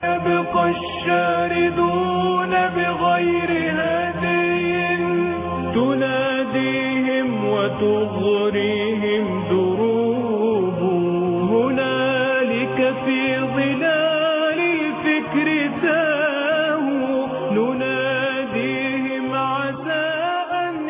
يبقى الشاردون بغير هدي تناديهم وتغريهم دروب هنالك في ظلال الفكر تاهوا نناديهم عسى أن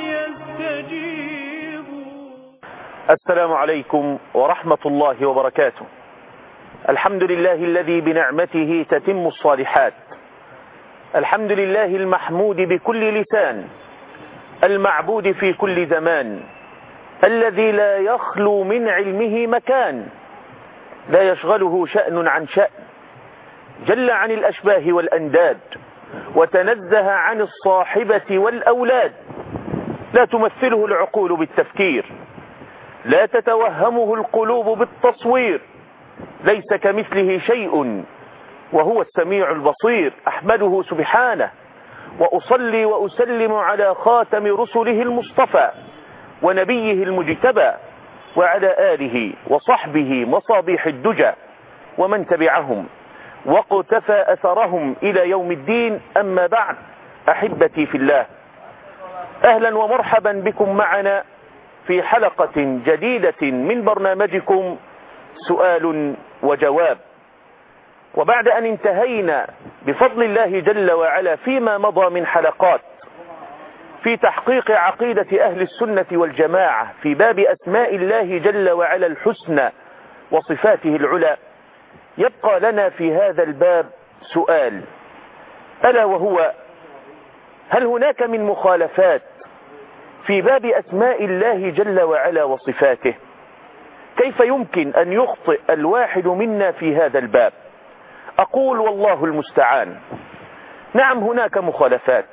يستجيبوا. السلام عليكم ورحمة الله وبركاته. الحمد لله الذي بنعمته تتم الصالحات، الحمد لله المحمود بكل لسان، المعبود في كل زمان، الذي لا يخلو من علمه مكان، لا يشغله شأن عن شأن، جل عن الأشباه والأنداد، وتنزه عن الصاحبة والأولاد، لا تمثله العقول بالتفكير، لا تتوهمه القلوب بالتصوير، ليس كمثله شيء وهو السميع البصير. أحمده سبحانه وأصلي وأسلم على خاتم رسله المصطفى ونبيه المجتبى وعلى آله وصحبه مصابيح الدجى ومن تبعهم واقتفى أثرهم إلى يوم الدين. أما بعد، أحبتي في الله، أهلا ومرحبا بكم معنا في حلقة جديدة من برنامجكم سؤال وجواب. وبعد أن انتهينا بفضل الله جل وعلا فيما مضى من حلقات في تحقيق عقيدة أهل السنة والجماعة في باب أسماء الله جل وعلا الحسنى وصفاته العلى، يبقى لنا في هذا الباب سؤال، ألا وهو: هل هناك من مخالفات في باب أسماء الله جل وعلا وصفاته؟ كيف يمكن أن يخطئ الواحد منا في هذا الباب؟ أقول والله المستعان. نعم، هناك مخالفات،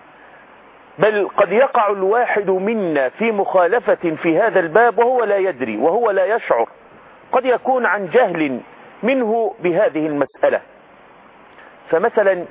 بل قد يقع الواحد منا في مخالفة في هذا الباب وهو لا يدري وهو لا يشعر، قد يكون عن جهل منه بهذه المسألة. فمثلا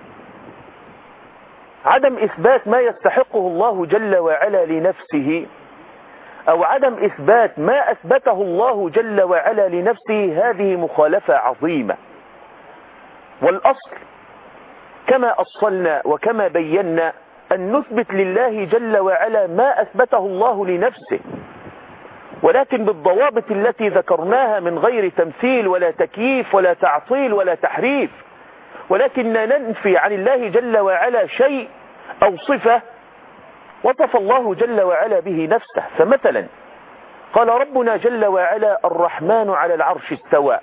عدم إثبات ما يستحقه الله جل وعلا لنفسه، أو عدم إثبات ما أثبته الله جل وعلا لنفسه، هذه مخالفة عظيمة. والأصل كما أصلنا وكما بينا أن نثبت لله جل وعلا ما أثبته الله لنفسه، ولكن بالضوابط التي ذكرناها من غير تمثيل ولا تكييف ولا تعطيل ولا تحريف، ولكننا ننفي عن الله جل وعلا شيء أو صفة وصف الله جل وعلا به نفسه. فمثلا قال ربنا جل وعلا: الرحمن على العرش استوى.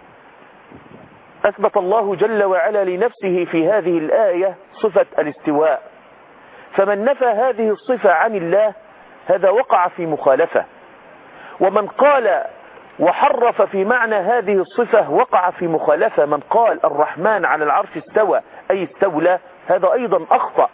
أثبت الله جل وعلا لنفسه في هذه الآية صفة الاستواء، فمن نفى هذه الصفة عن الله هذا وقع في مخالفة، ومن قال وحرف في معنى هذه الصفة وقع في مخالفة. من قال الرحمن على العرش استوى أي استولى، هذا أيضا أخطأ،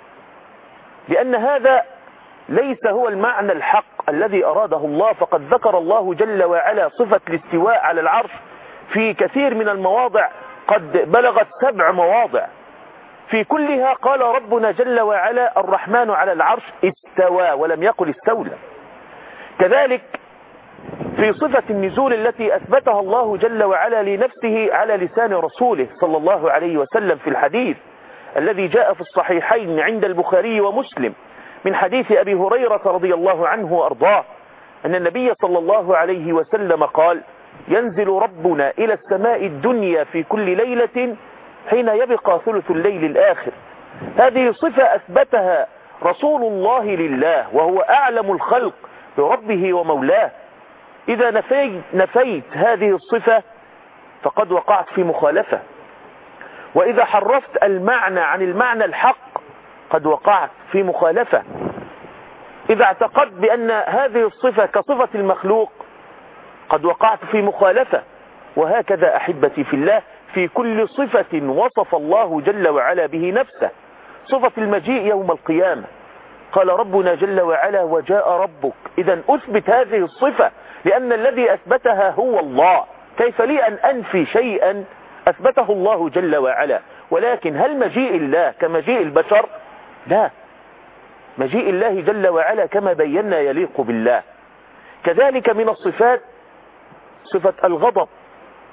لأن هذا ليس هو المعنى الحق الذي أراده الله. فقد ذكر الله جل وعلا صفة الاستواء على العرش في كثير من المواضع، قد بلغت 7 مواضع، في كلها قال ربنا جل وعلا: الرحمن على العرش استوى، ولم يقل استولى. كذلك في صفة النزول التي أثبتها الله جل وعلا لنفسه على لسان رسوله صلى الله عليه وسلم في الحديث الذي جاء في الصحيحين عند البخاري ومسلم من حديث أبي هريرة رضي الله عنه وأرضاه أن النبي صلى الله عليه وسلم قال: ينزل ربنا إلى السماء الدنيا في كل ليلة حين يبقى ثلث الليل الآخر. هذه صفة أثبتها رسول الله لله وهو أعلم الخلق بربه ومولاه. إذا نفيت هذه الصفة فقد وقعت في مخالفة، وإذا حرفت المعنى عن المعنى الحق قد وقعت في مخالفة. إذا اعتقدت بأن هذه الصفة كصفة المخلوق قد وقعت في مخالفة. وهكذا أحبتي في الله في كل صفة وصف الله جل وعلا به نفسه. صفة المجيء يوم القيامة قال ربنا جل وعلا: وجاء ربك. إذا أثبت هذه الصفة لأن الذي أثبتها هو الله. كيف لي أن أنفي شيئا أثبته الله جل وعلا؟ ولكن هل مجيء الله كمجيء البشر؟ لا، مجيء الله جل وعلا كما بينا يليق بالله. كذلك من الصفات صفة الغضب.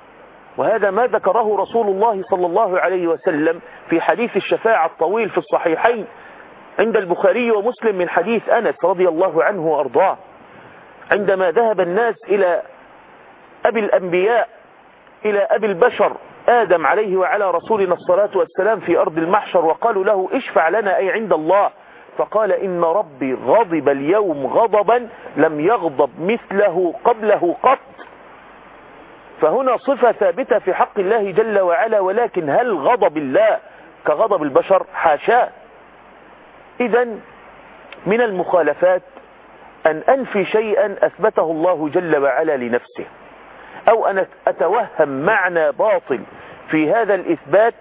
وهذا ما ذكره رسول الله صلى الله عليه وسلم في حديث الشفاعة الطويل في الصحيحين عند البخاري ومسلم من حديث أنس رضي الله عنه وأرضاه، عندما ذهب الناس إلى أبي الأنبياء، إلى أبي البشر آدم عليه وعلى رسولنا الصلاة والسلام في أرض المحشر، وقالوا له اشفع لنا أي عند الله، فقال إن ربي غضب اليوم غضبا لم يغضب مثله قبله قط. فهنا صفة ثابتة في حق الله جل وعلا، ولكن هل غضب الله كغضب البشر؟ حاشاه. إذن من المخالفات أن أنفي شيئا أثبته الله جل وعلا لنفسه، أو أن أتوهم معنى باطل في هذا الإثبات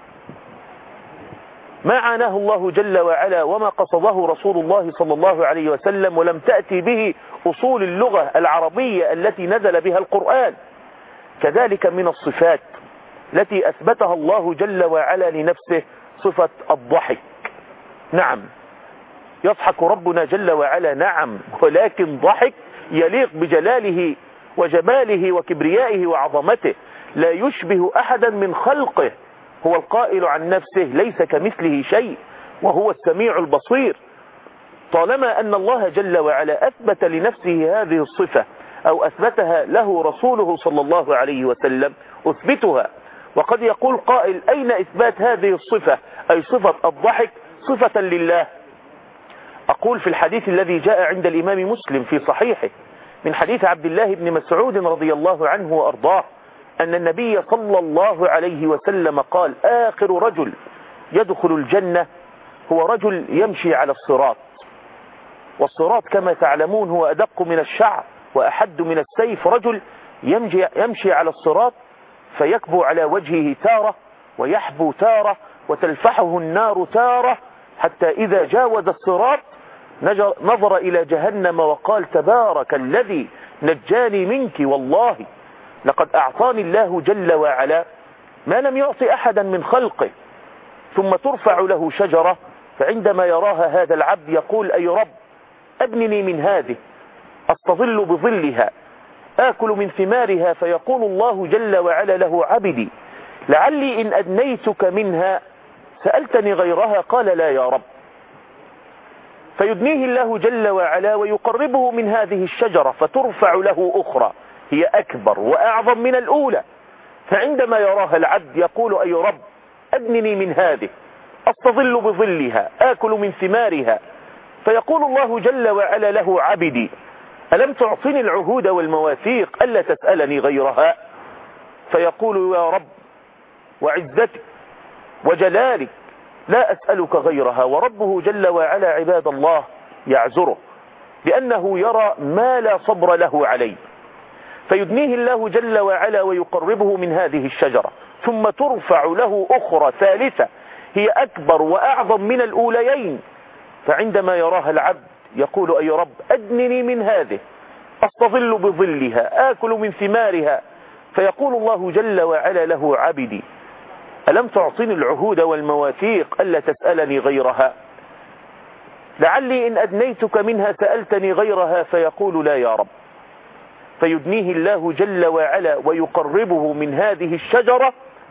ما عناه الله جل وعلا وما قصده رسول الله صلى الله عليه وسلم، ولم تأتي به أصول اللغة العربية التي نزل بها القرآن. كذلك من الصفات التي أثبتها الله جل وعلا لنفسه صفة الضحك. نعم، يضحك ربنا جل وعلا، نعم، ولكن ضحك يليق بجلاله وجماله وكبريائه وعظمته، لا يشبه أحدا من خلقه. هو القائل عن نفسه ليس كمثله شيء وهو السميع البصير. طالما أن الله جل وعلا أثبت لنفسه هذه الصفة أو أثبتها له رسوله صلى الله عليه وسلم أثبتها. وقد يقول قائل أين إثبات هذه الصفة، أي صفة الضحك، صفة لله؟ أقول في الحديث الذي جاء عند الإمام مسلم في صحيحه من حديث عبد الله بن مسعود رضي الله عنه وأرضاه أن النبي صلى الله عليه وسلم قال آخر رجل يدخل الجنة هو رجل يمشي على الصراط، والصراط كما تعلمون هو أدق من الشعر وأحد من السيف. رجل يمشي على الصراط فيكبو على وجهه تارة ويحبو تارة وتلفحه النار تارة، حتى إذا جاوز الصراط نظر إلى جهنم وقال تبارك الذي نجاني منك، والله لقد أعطاني الله جل وعلا ما لم يعطي أحدا من خلقه. ثم ترفع له شجرة، فعندما يراها هذا العبد يقول أي رب أبنني من هذه أستظل بظلها آكل من ثمارها، فيقول الله جل وعلا له عبدي لعلي إن أدنيتك منها سألتني غيرها، قال لا يا رب، فيدنيه الله جل وعلا ويقربه من هذه الشجرة، فترفع له أخرى هي أكبر وأعظم من الأولى، فعندما يراها العبد يقول أي رب أدنني من هذه أستظل بظلها آكل من ثمارها، فيقول الله جل وعلا له عبدي ألم تعطني العهود والمواثيق ألا تسألني غيرها؟ فيقول يا رب وعزتك وجلالك لا أسألك غيرها. وربه جل وعلا عباد الله يعذره لأنه يرى ما لا صبر له عليه، فيدنيه الله جل وعلا ويقربه من هذه الشجرة، ثم ترفع له أخرى ثالثة هي أكبر وأعظم من الأوليين، فعندما يراها العبد يقول أي رب أدنني من هذه أستظل بظلها آكل من ثمارها، فيقول الله جل وعلا له عبدي ألم تعطني العهود والمواثيق ألا تسألني غيرها؟ لعلي إن أدنيتك منها سألتني غيرها، فيقول لا يا رب، فيدنيه الله جل وعلا ويقربه من هذه الشجرة،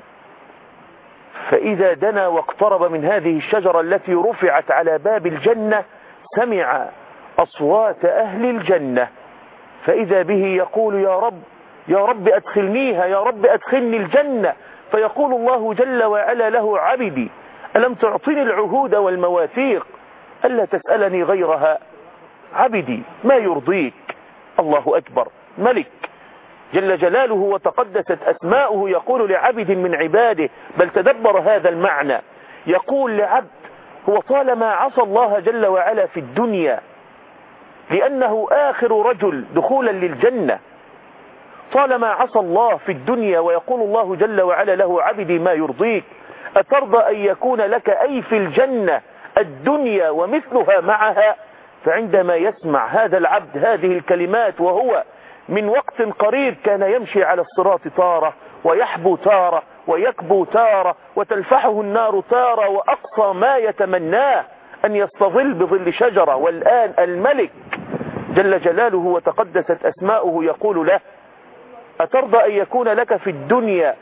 فإذا دنا واقترب من هذه الشجرة التي رفعت على باب الجنة سمع أصوات أهل الجنة، فإذا به يقول يا رب يا رب أدخلنيها، يا رب أدخلني الجنة، فيقول الله جل وعلا له عبدي ألم تعطني العهود والمواثيق ألا تسألني غيرها؟ عبدي ما يرضيك؟ الله أكبر، ملك جل جلاله وتقدست أسماؤه يقول لعبد من عباده، بل تدبر هذا المعنى، يقول لعبد هو طالما عصى الله جل وعلا في الدنيا لأنه آخر رجل دخولا للجنة، طالما عصى الله في الدنيا ويقول الله جل وعلا له عبدي ما يرضيك أترضى أن يكون لك أي في الجنة الدنيا ومثلها معها؟ فعندما يسمع هذا العبد هذه الكلمات وهو من وقت قريب كان يمشي على الصراط تارة ويحبو تارة ويكبو تارة وتلفحه النار تارة، وأقصى ما يتمناه أن يستظل بظل شجرة، والآن الملك جل جلاله وتقدست أسماؤه يقول له أترضى أن يكون لك في الدنيا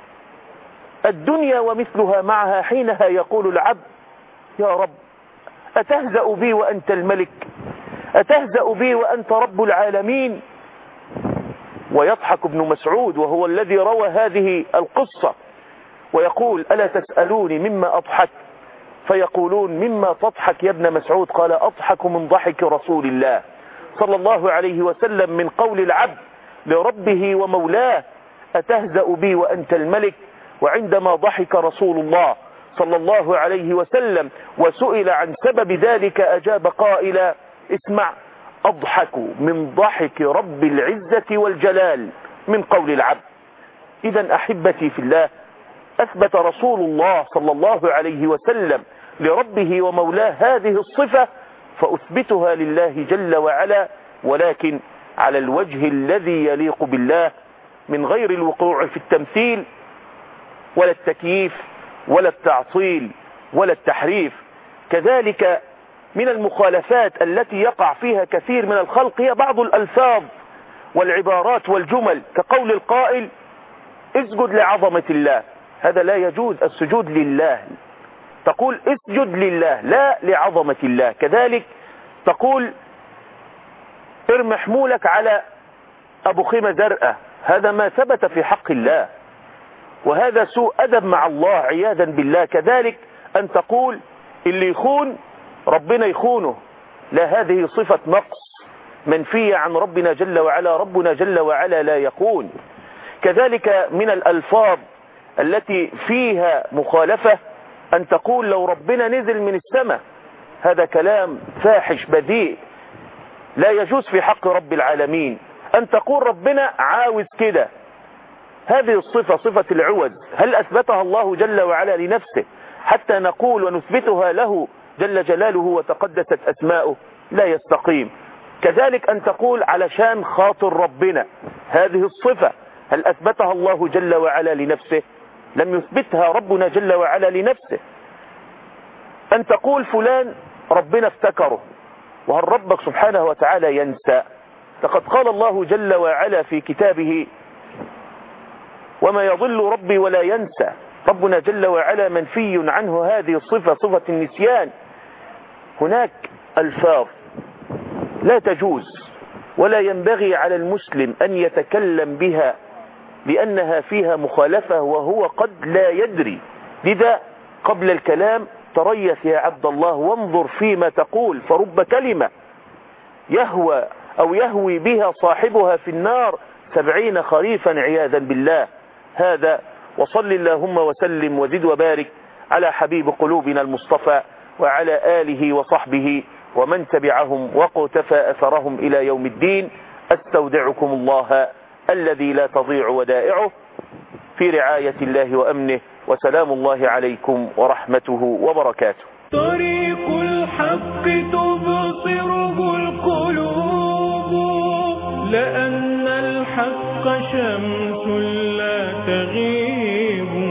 ومثلها معها؟ حينها يقول العبد يا رب أتهزأ بي وأنت الملك؟ أتهزأ بي وأنت رب العالمين؟ ويضحك ابن مسعود وهو الذي روى هذه القصة ويقول ألا تسألوني مما أضحك؟ فيقولون مما تضحك يا ابن مسعود؟ قال أضحك من ضحك رسول الله صلى الله عليه وسلم من قول العبد لربه ومولاه أتهزأ بي وأنت الملك. وعندما ضحك رسول الله صلى الله عليه وسلم وسئل عن سبب ذلك أجاب قائلا اسمع أضحك من ضحك رب العزة والجلال من قول العبد. إذا أحبتي في الله أثبت رسول الله صلى الله عليه وسلم لربه ومولاه هذه الصفة فأثبتها لله جل وعلا، ولكن على الوجه الذي يليق بالله من غير الوقوع في التمثيل ولا التكييف ولا التعطيل ولا التحريف. كذلك من المخالفات التي يقع فيها كثير من الخلق هي بعض الألفاظ والعبارات والجمل كقول القائل اسجد لعظمة الله. هذا لا يجوز السجود لله، تقول اسجد لله لا لعظمة الله. كذلك تقول ارمي حمولك على أبو خيمة زرقاء، هذا ما ثبت في حق الله وهذا سوء أدب مع الله عياذا بالله. كذلك أن تقول اللي يخون ربنا يخونه، لا، هذه صفة نقص منفية عن ربنا جل وعلا، ربنا جل وعلا لا يخون. كذلك من الألفاظ التي فيها مخالفة أن تقول لو ربنا نزل من السماء، هذا كلام فاحش بذيء لا يجوز في حق رب العالمين. أن تقول ربنا عاوز كده، هذه الصفة صفة العوز هل أثبتها الله جل وعلا لنفسه حتى نقول ونثبتها له جل جلاله وتقدست أسماؤه؟ لا يستقيم. كذلك أن تقول علشان خاطر ربنا، هذه الصفة هل أثبتها الله جل وعلا لنفسه؟ لم يثبتها ربنا جل وعلا لنفسه. أن تقول فلان ربنا افتكره، وهل ربك سبحانه وتعالى ينسى؟ لقد قال الله جل وعلا في كتابه وما يضل ربي ولا ينسى. ربنا جل وعلا منفي عنه هذه الصفة، صفة النسيان. هناك ألفاظ لا تجوز ولا ينبغي على المسلم أن يتكلم بها لأنها فيها مخالفة وهو قد لا يدري. لذا قبل الكلام تريث يا عبد الله وانظر فيما تقول، فرب كلمة يهوي بها صاحبها في النار 70 خريفا عياذا بالله. هذا وصل اللهم وسلم وزد وبارك على حبيب قلوبنا المصطفى وعلى آله وصحبه ومن تبعهم وقتفى أثرهم إلى يوم الدين. أستودعكم الله الذي لا تضيع ودائعه في رعاية الله وأمنه، وسلام الله عليكم ورحمته وبركاته. طريق الحق تبصره القلوب، لأن الحق شمس لا تغيب.